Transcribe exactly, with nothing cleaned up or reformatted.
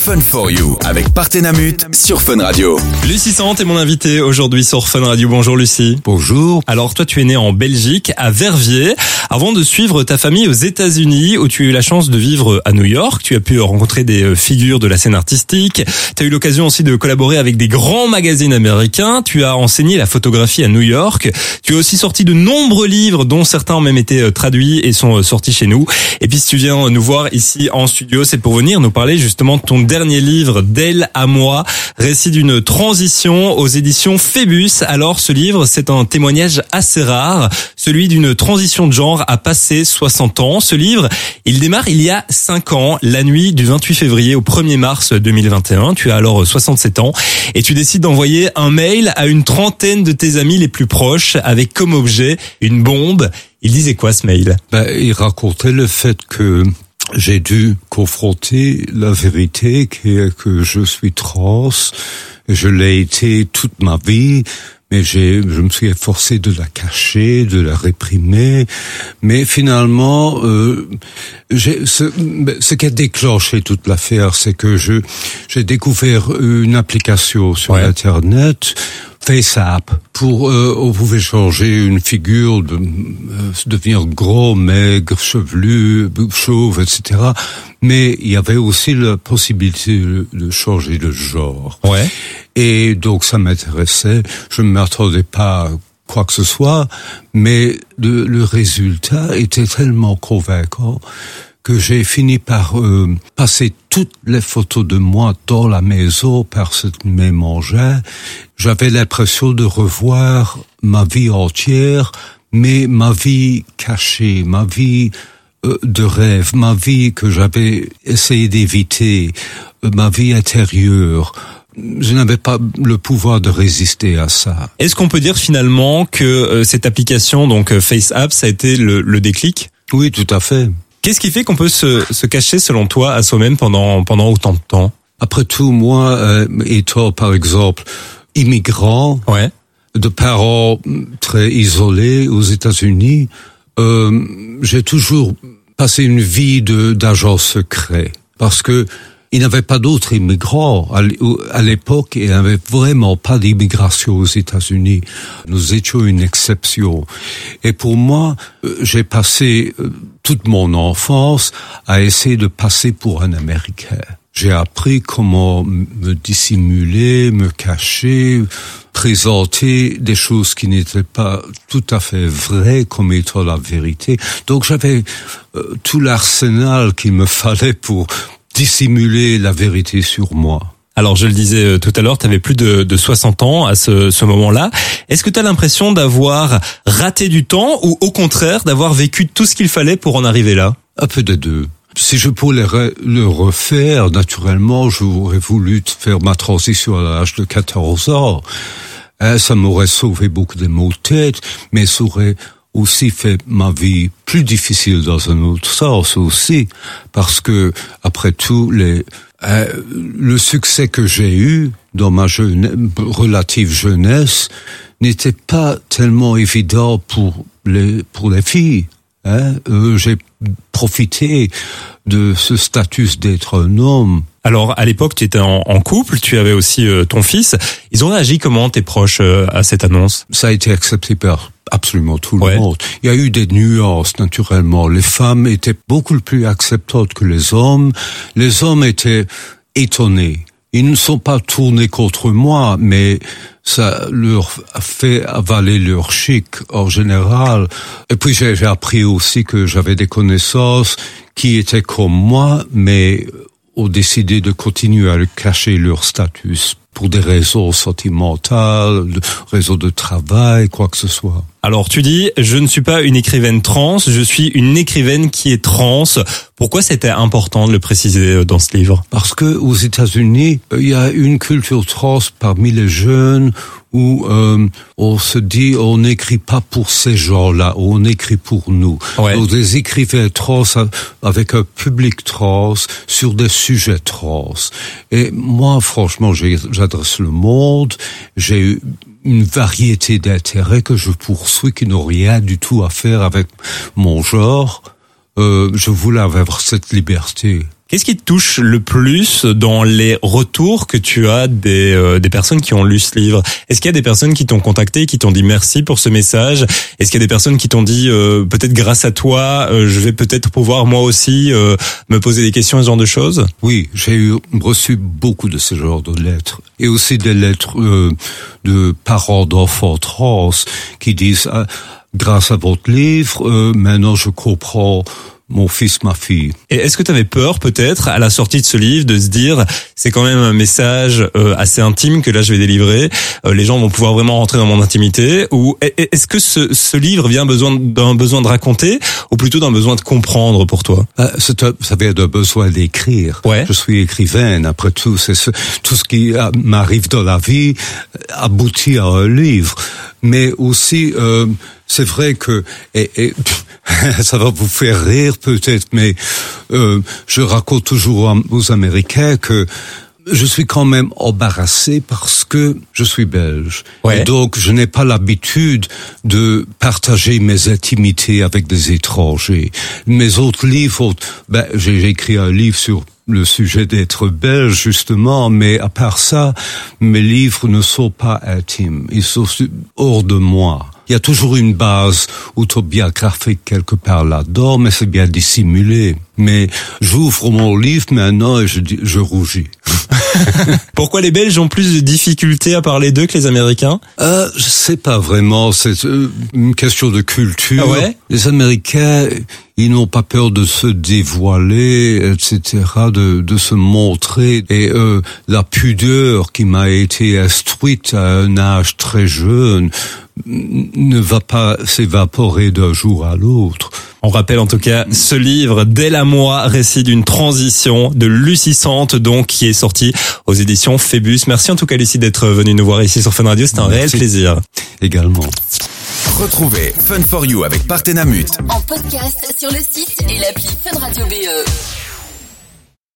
Fun for You avec Partenamut sur Fun Radio. Lucie Sante est mon invitée aujourd'hui sur Fun Radio. Bonjour Lucie. Bonjour. Alors toi tu es née en Belgique, à Verviers, avant de suivre ta famille aux États-Unis où tu as eu la chance de vivre à New York. Tu as pu rencontrer des figures de la scène artistique. Tu as eu l'occasion aussi de collaborer avec des grands magazines américains. Tu as enseigné la photographie à New York. Tu as aussi sorti de nombreux livres dont certains ont même été traduits et sont sortis chez nous. Et puis si tu viens nous voir ici en studio, c'est pour venir nous parler justement de ton dernier livre, d'elle à moi, récit d'une transition aux éditions Phébus. Alors ce livre, c'est un témoignage assez rare, celui d'une transition de genre à passer soixante ans. Ce livre, il démarre il y a cinq ans, la nuit du vingt-huit février au premier mars deux mille vingt et un. Tu as alors soixante-sept ans et tu décides d'envoyer un mail à une trentaine de tes amis les plus proches avec comme objet une bombe. Il disait quoi ce mail? Ben, il racontait le fait que j'ai dû confronter la vérité qui est que je suis trans. Je l'ai été toute ma vie, mais j'ai, je me suis efforcé de la cacher, de la réprimer. Mais finalement, euh, j'ai, ce, ce qui a déclenché toute l'affaire, c'est que je, j'ai découvert une application sur ouais. Internet, FaceApp, pour euh, on pouvait changer une figure, de euh, devenir gros, maigre, chevelu, chauve, et cetera. Mais il y avait aussi la possibilité de, de changer de genre. Ouais. Et donc ça m'intéressait. Je ne m'attendais pas à quoi que ce soit, mais le, le résultat était tellement convaincant que j'ai fini par euh, passer toutes les photos de moi dans la maison par cette même engin. J'avais l'impression de revoir ma vie entière, mais ma vie cachée, ma vie euh, de rêve, ma vie que j'avais essayé d'éviter, euh, ma vie intérieure. Je n'avais pas le pouvoir de résister à ça. Est-ce qu'on peut dire finalement que euh, cette application, donc euh, FaceApp, ça a été le, le déclic? Oui, tout à fait. Qu'est-ce qui fait qu'on peut se, se cacher, selon toi, à soi-même pendant, pendant autant de temps? Après tout, moi, euh, étant par exemple immigrant, ouais. de parents très isolés aux États-Unis, euh, j'ai toujours passé une vie de d'agent secret parce que il n'y avait pas d'autres immigrants à l'époque et il n'y avait vraiment pas d'immigration aux États-Unis. Nous étions une exception. Et pour moi, j'ai passé toute mon enfance à essayer de passer pour un Américain. J'ai appris comment me dissimuler, me cacher, présenter des choses qui n'étaient pas tout à fait vraies comme étant la vérité. Donc j'avais euh, tout l'arsenal qu'il me fallait pour dissimuler la vérité sur moi. Alors je le disais tout à l'heure, tu avais plus de, de soixante ans à ce, ce moment-là. Est-ce que tu as l'impression d'avoir raté du temps ou au contraire d'avoir vécu tout ce qu'il fallait pour en arriver là? Un peu des deux. Si je pouvais le refaire, naturellement, j'aurais voulu faire ma transition à l'âge de quatorze ans. Ça m'aurait sauvé beaucoup de maux de tête, mais ça aurait aussi fait ma vie plus difficile dans un autre sens aussi, parce que après tout, les, euh, le succès que j'ai eu dans ma jeune, relative jeunesse n'était pas tellement évident pour les pour les filles. Hein, euh, j'ai profité de ce statut d'être un homme. Alors, à l'époque, tu étais en, en couple, tu avais aussi euh, ton fils. Ils ont réagi comment, tes proches, euh, à cette annonce? Ça a été accepté par absolument tout le ouais. monde. Il y a eu des nuances, naturellement. Les femmes étaient beaucoup plus acceptantes que les hommes. Les hommes étaient étonnés. Ils ne sont pas tournés contre moi, mais ça leur a fait avaler leur chic en général. Et puis j'ai, j'ai appris aussi que j'avais des connaissances qui étaient comme moi, mais ont décidé de continuer à cacher leur statut pour des raisons sentimentales, raisons de travail, quoi que ce soit. Alors tu dis, je ne suis pas une écrivaine trans, je suis une écrivaine qui est trans. Pourquoi c'était important de le préciser dans ce livre? Parce que aux États-Unis, il y a une culture trans parmi les jeunes où euh, on se dit on n'écrit pas pour ces gens-là, on écrit pour nous. Ouais. Donc des écrivains trans avec un public trans sur des sujets trans. Et moi, franchement, j'ai, j'adresse le monde, j'ai eu une variété d'intérêts que je poursuis qui n'ont rien du tout à faire avec mon genre. Euh, je voulais avoir cette liberté. Qu'est-ce qui te touche le plus dans les retours que tu as des euh, des personnes qui ont lu ce livre? Est-ce qu'il y a des personnes qui t'ont contacté, qui t'ont dit merci pour ce message? Est-ce qu'il y a des personnes qui t'ont dit euh, peut-être grâce à toi, euh, je vais peut-être pouvoir moi aussi euh, me poser des questions, ce genre de choses? Oui, j'ai eu, reçu beaucoup de ce genre de lettres. Et aussi des lettres euh, de parents d'enfants trans qui disent ah, grâce à votre livre, euh, maintenant je comprends mon fils, ma fille. Et est-ce que tu avais peur peut-être à la sortie de ce livre de se dire c'est quand même un message euh, assez intime que là je vais délivrer, euh, les gens vont pouvoir vraiment rentrer dans mon intimité, ou est-ce que ce, ce livre vient besoin d'un besoin de raconter ou plutôt d'un besoin de comprendre pour toi? euh, c'est un, ça vient d'un besoin d'écrire. Ouais. Je suis écrivaine, après tout, c'est ce, tout ce qui euh, m'arrive dans la vie aboutit à un livre. Mais aussi, euh, c'est vrai que et, et, ça va vous faire rire peut-être, mais euh, je raconte toujours aux Américains que je suis quand même embarrassé parce que je suis belge. Ouais. Et donc, je n'ai pas l'habitude de partager mes intimités avec des étrangers. Mes autres livres, ben, j'ai écrit un livre sur le sujet d'être belge, justement, mais à part ça, mes livres ne sont pas intimes. Ils sont hors de moi. Il y a toujours une base autobiographique quelque part là-dedans, mais c'est bien dissimulé. Mais j'ouvre mon livre maintenant et je, je rougis. Pourquoi les Belges ont plus de difficultés à parler d'eux que les Américains? Euh, je sais pas vraiment, c'est euh, une question de culture. Ah ouais? Les Américains, ils n'ont pas peur de se dévoiler, et cetera, de, de se montrer. Et euh, la pudeur qui m'a été instruite à un âge très jeune ne va pas s'évaporer d'un jour à l'autre. On rappelle en tout cas ce livre, Dès la moi, récit d'une transition de Lucie Sante, donc, qui est sorti aux éditions Phébus. Merci en tout cas Lucie d'être venue nous voir ici sur Fun Radio, c'est un Merci. réel plaisir. Également. Retrouvez Fun for You avec Partenamut En podcast sur le site et l'appli Fun Radio B E.